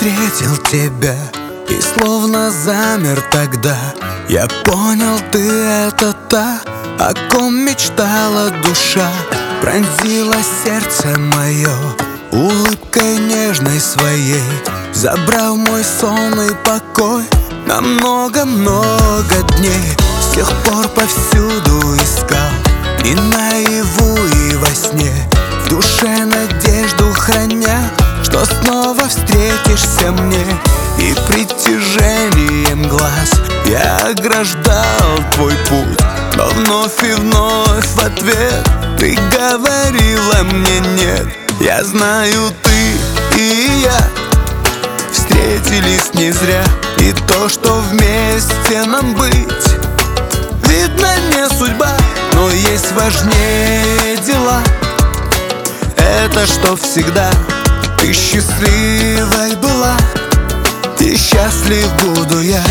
встретил тебя и словно замер тогда, я понял, ты это та, о ком мечтала душа. Пронзила сердце мое улыбкой нежной своей, забрав мой сон и покой на много-много дней. С тех пор повсюду искал, и наяву, и во сне, в душе надежду храня, что снова встретишься мне. И притяжением глаз я ограждал твой путь, но вновь и вновь в ответ ты говорила мне нет. Я знаю, ты и я встретились не зря, и то, что вместе нам быть, видно, не судьба, но есть важнее дела. Это что всегда ты счастливой была, и счастлив буду я.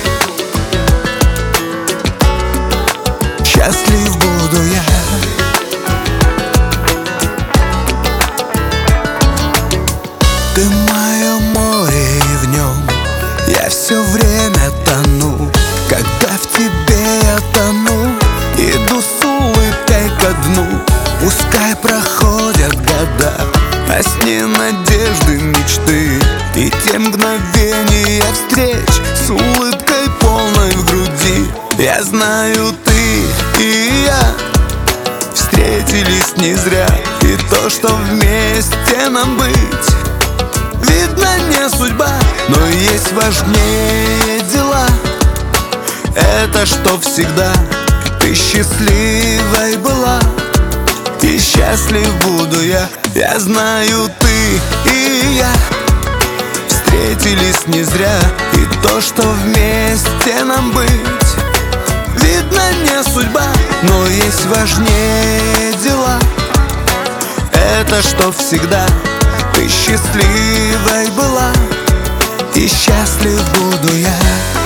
Счастлив буду я. Ты мое море, и в нем я все время тону. Когда в тебе я тону, иду с улыбкой ко дну. Пускай проходят года, а с ней надежды, мечты, и те мгновения встреч с улыбкой полной в груди. Я знаю, ты и я встретились не зря, и то, что вместе нам быть, видно, не судьба, но есть важнее дела. Это что всегда ты счастливой была, и счастлив буду я. Я знаю, ты и я встретились не зря, и то, что вместе нам быть, видно, не судьба, но есть важнее дела. Это что всегда ты счастливой была, и счастлив буду я.